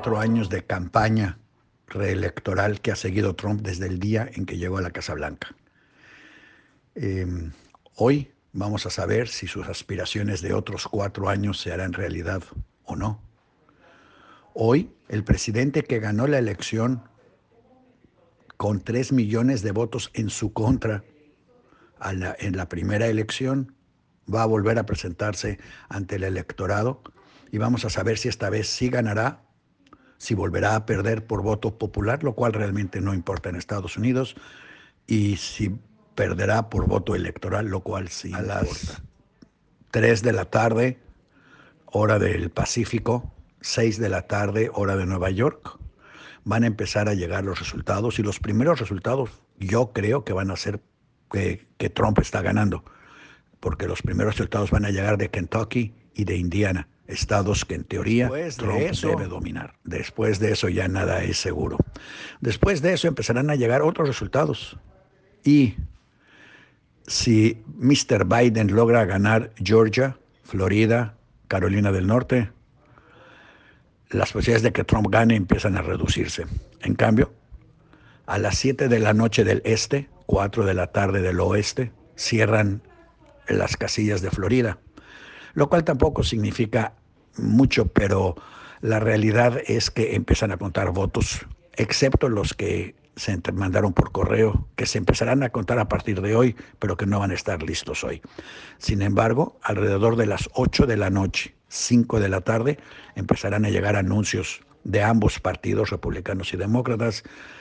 4 años de campaña reelectoral que ha seguido Trump desde el día en que llegó a la Casa Blanca. Eh, Hoy vamos a saber si sus aspiraciones de otros 4 años se harán realidad o no. Hoy, el presidente que ganó la elección con 3 millones de votos en su contra en la primera elección, va a volver a presentarse ante el electorado y vamos a saber si esta vez sí ganará, si volverá a perder por voto popular, lo cual realmente no importa en Estados Unidos, y si perderá por voto electoral, lo cual sí importa. A las 3 de la tarde, hora del Pacífico, 6 de la tarde, hora de Nueva York, van a empezar a llegar los resultados, y los primeros resultados yo creo que van a ser que Trump está ganando, porque los primeros resultados van a llegar de Kentucky y de Indiana, estados que en teoría Trump debe dominar. Después de eso ya nada es seguro. Después de eso empezarán a llegar otros resultados. Y si Mr. Biden logra ganar Georgia, Florida, Carolina del Norte, las posibilidades de que Trump gane empiezan a reducirse. En cambio, a las 7 de la noche del este, 4 de la tarde del oeste, cierran las casillas de Florida, lo cual tampoco significa mucho, pero la realidad es que empiezan a contar votos, excepto los que se mandaron por correo, que se empezarán a contar a partir de hoy, pero que no van a estar listos hoy. Sin embargo, alrededor de las 8 de la noche, 5 de la tarde, empezarán a llegar anuncios de ambos partidos, republicanos y demócratas,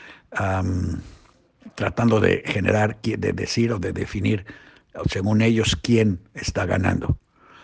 tratando de generar, de decir o de definir, según ellos, quién está ganando.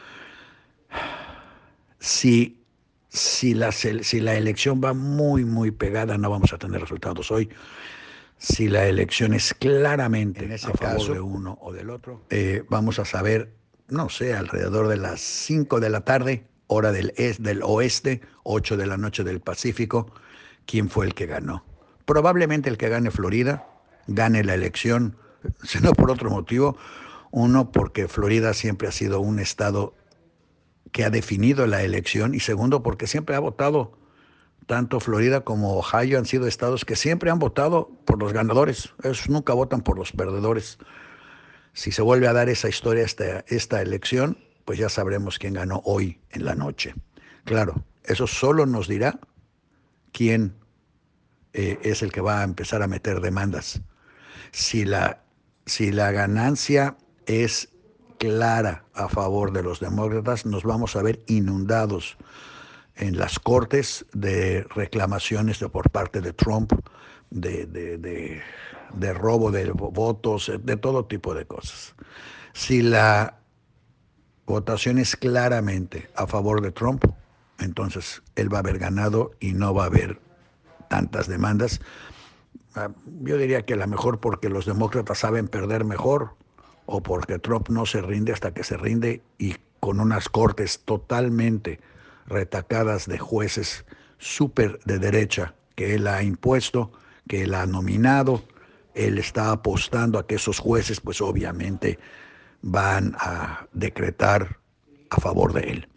Si la elección va muy pegada, no vamos a tener resultados hoy. Si la elección es claramente en ese caso de uno o del otro, vamos a saber, no sé, alrededor de las 5 de la tarde, hora del oeste, 8 de la noche del Pacífico, quién fue el que ganó. Probablemente el que gane Florida gane la elección, si no por otro motivo. Uno, porque Florida siempre ha sido un estado que ha definido la elección, y segundo, porque siempre ha votado. Tanto Florida como Ohio han sido estados que siempre han votado por los ganadores. Ellos nunca votan por los perdedores. Si se vuelve a dar esa historia, esta elección, pues ya sabremos quién ganó hoy en la noche. Claro, eso solo nos dirá quién es el que va a empezar a meter demandas. Si la ganancia es clara a favor de los demócratas, nos vamos a ver inundados en las cortes de reclamaciones por parte de Trump, de robo de votos, de todo tipo de cosas. Si la votación es claramente a favor de Trump, entonces él va a haber ganado y no va a haber tantas demandas. Yo diría que a lo mejor porque los demócratas saben perder mejor, o porque Trump no se rinde hasta que se rinde, y con unas cortes totalmente retacadas de jueces súper de derecha que él ha impuesto, que él ha nominado. Él está apostando a que esos jueces, pues obviamente, van a decretar a favor de él.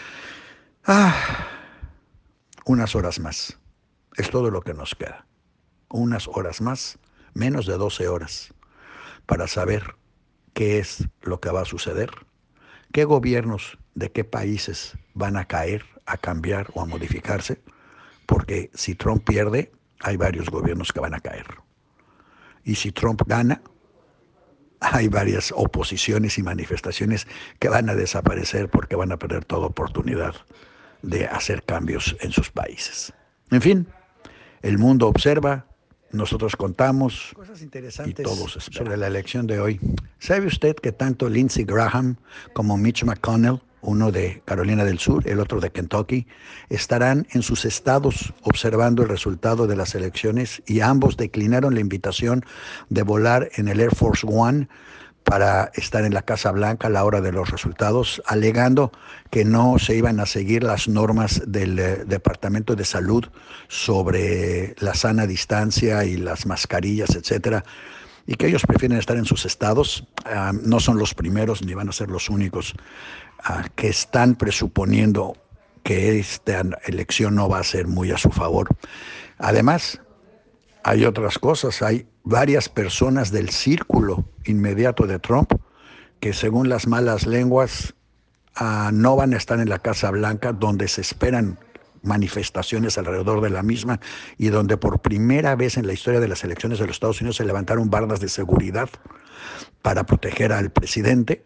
Unas horas más. Es todo lo que nos queda. Unas horas más, menos de 12 horas, para saber qué es lo que va a suceder, qué gobiernos de qué países van a caer, a cambiar o a modificarse, porque si Trump pierde, hay varios gobiernos que van a caer. Y si Trump gana, hay varias oposiciones y manifestaciones que van a desaparecer porque van a perder toda oportunidad de hacer cambios en sus países. En fin, el mundo observa, nosotros contamos cosas interesantes y todos esperan. Sobre la elección de hoy. ¿Sabe usted que tanto Lindsey Graham como Mitch McConnell, uno de Carolina del Sur, el otro de Kentucky, estarán en sus estados observando el resultado de las elecciones, y ambos declinaron la invitación de volar en el Air Force One para estar en la Casa Blanca a la hora de los resultados, alegando que no se iban a seguir las normas del Departamento de Salud sobre la sana distancia y las mascarillas, etcétera, y que ellos prefieren estar en sus estados. No son los primeros ni van a ser los únicos que están presuponiendo que esta elección no va a ser muy a su favor. Además, hay otras cosas, hay varias personas del círculo inmediato de Trump que según las malas lenguas no van a estar en la Casa Blanca, donde se esperan manifestaciones alrededor de la misma y donde por primera vez en la historia de las elecciones de los Estados Unidos se levantaron bardas de seguridad para proteger al presidente.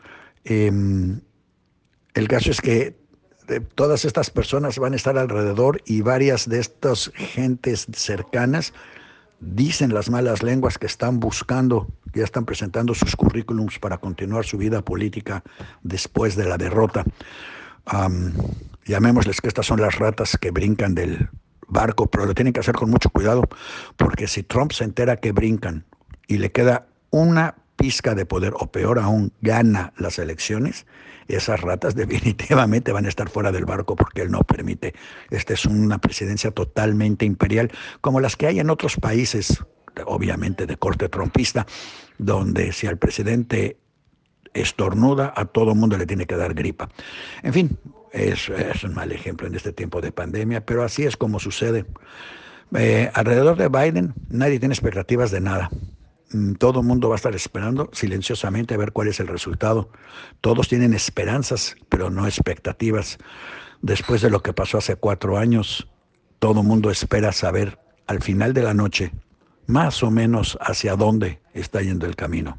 El caso es que todas estas personas van a estar alrededor y varias de estas gentes cercanas dicen las malas lenguas que están buscando, que ya están presentando sus currículums para continuar su vida política después de la derrota. Llamémosles que estas son las ratas que brincan del barco, pero lo tienen que hacer con mucho cuidado, porque si Trump se entera que brincan y le queda una pizca de poder, o peor aún, gana las elecciones, esas ratas definitivamente van a estar fuera del barco porque él no permite. Esta es una presidencia totalmente imperial, como las que hay en otros países, obviamente de corte trumpista, donde si al presidente estornuda, a todo mundo le tiene que dar gripa. En fin, es un mal ejemplo en este tiempo de pandemia, pero así es como sucede. Alrededor de Biden nadie tiene expectativas de nada. Todo el mundo va a estar esperando silenciosamente a ver cuál es el resultado. Todos tienen esperanzas, pero no expectativas. Después de lo que pasó hace 4 años, todo el mundo espera saber al final de la noche más o menos hacia dónde está yendo el camino.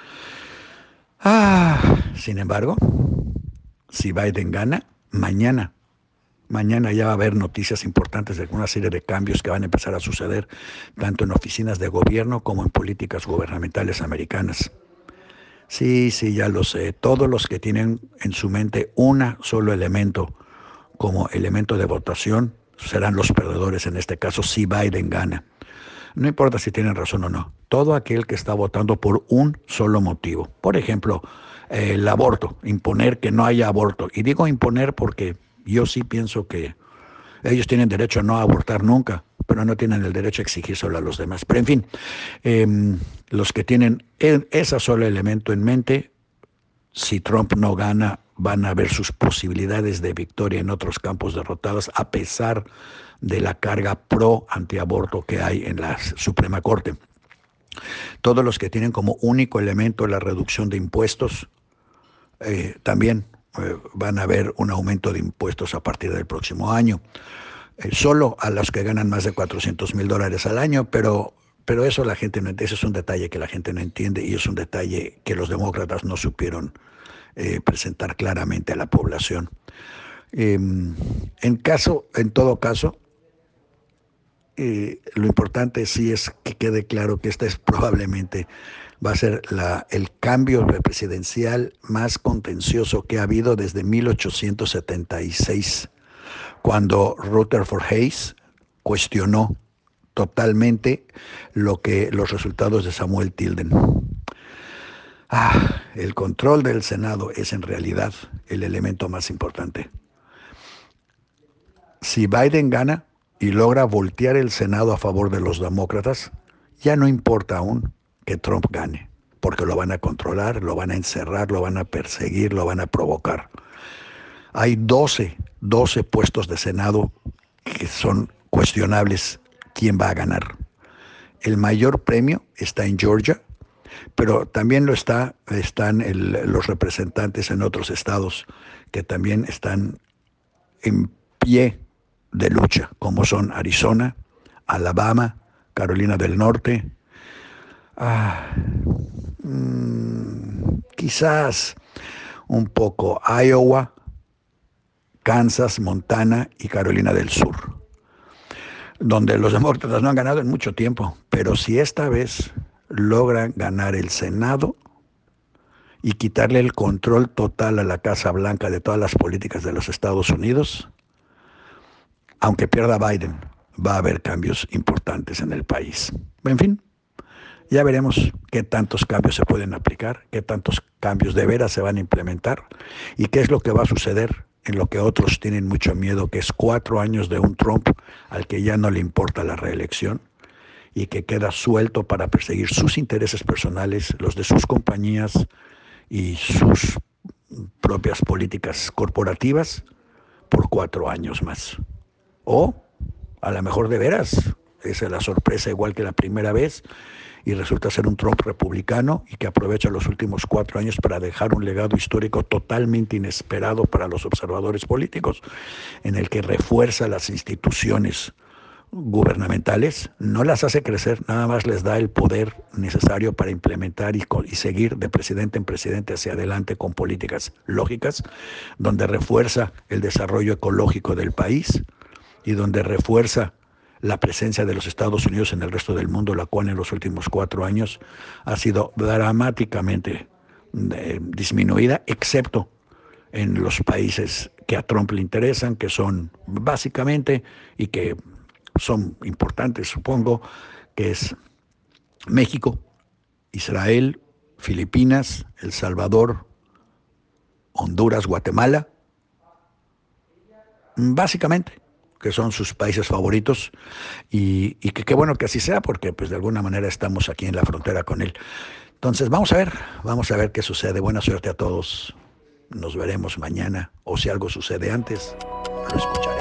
Sin embargo, si Biden gana, mañana ya va a haber noticias importantes de una serie de cambios que van a empezar a suceder, tanto en oficinas de gobierno como en políticas gubernamentales americanas. Sí, ya lo sé. Todos los que tienen en su mente un solo elemento como elemento de votación serán los perdedores en este caso si Biden gana. No importa si tienen razón o no. Todo aquel que está votando por un solo motivo. Por ejemplo, el aborto, imponer que no haya aborto. Y digo imponer porque yo sí pienso que ellos tienen derecho a no abortar nunca, pero no tienen el derecho a exigírselo a los demás. Pero en fin, los que tienen ese solo elemento en mente, si Trump no gana, van a ver sus posibilidades de victoria en otros campos derrotados, a pesar de la carga pro antiaborto que hay en la Suprema Corte. Todos los que tienen como único elemento la reducción de impuestos, también van a ver un aumento de impuestos a partir del próximo año. Solo a los que ganan más de $400,000 al año, pero eso la gente no entiende. Ese es un detalle que la gente no entiende y es un detalle que los demócratas no supieron presentar claramente a la población. En todo caso, lo importante sí es que quede claro que esta es probablemente va a ser el cambio presidencial más contencioso que ha habido desde 1876, cuando Rutherford Hayes cuestionó totalmente los resultados de Samuel Tilden. El control del Senado es en realidad el elemento más importante. Si Biden gana y logra voltear el Senado a favor de los demócratas, ya no importa aún que Trump gane, porque lo van a controlar, lo van a encerrar, lo van a perseguir, lo van a provocar. Hay 12 puestos de Senado que son cuestionables quién va a ganar. El mayor premio está en Georgia, pero también están los representantes en otros estados que también están en pie de lucha, como son Arizona, Alabama, Carolina del Norte, quizás un poco Iowa, Kansas, Montana y Carolina del Sur, donde los demócratas no han ganado en mucho tiempo, pero si esta vez logran ganar el Senado y quitarle el control total a la Casa Blanca de todas las políticas de los Estados Unidos, aunque pierda Biden, va a haber cambios importantes en el país. En fin, ya veremos qué tantos cambios se pueden aplicar, qué tantos cambios de veras se van a implementar y qué es lo que va a suceder en lo que otros tienen mucho miedo, que es 4 años de un Trump al que ya no le importa la reelección y que queda suelto para perseguir sus intereses personales, los de sus compañías y sus propias políticas corporativas, por 4 años más. O a lo mejor de veras, esa es la sorpresa igual que la primera vez, y resulta ser un Trump republicano y que aprovecha los últimos 4 años para dejar un legado histórico totalmente inesperado para los observadores políticos, en el que refuerza las instituciones gubernamentales, no las hace crecer, nada más les da el poder necesario para implementar y seguir de presidente en presidente hacia adelante con políticas lógicas, donde refuerza el desarrollo ecológico del país y donde refuerza la presencia de los Estados Unidos en el resto del mundo, la cual en los últimos 4 años ha sido dramáticamente disminuida, excepto en los países que a Trump le interesan, que son básicamente, y que son importantes, supongo, que es México, Israel, Filipinas, El Salvador, Honduras, Guatemala, básicamente, que son sus países favoritos, y que qué bueno que así sea, porque pues de alguna manera estamos aquí en la frontera con él. Entonces vamos a ver qué sucede. Buena suerte a todos. Nos veremos mañana, o si algo sucede antes, lo escucharé.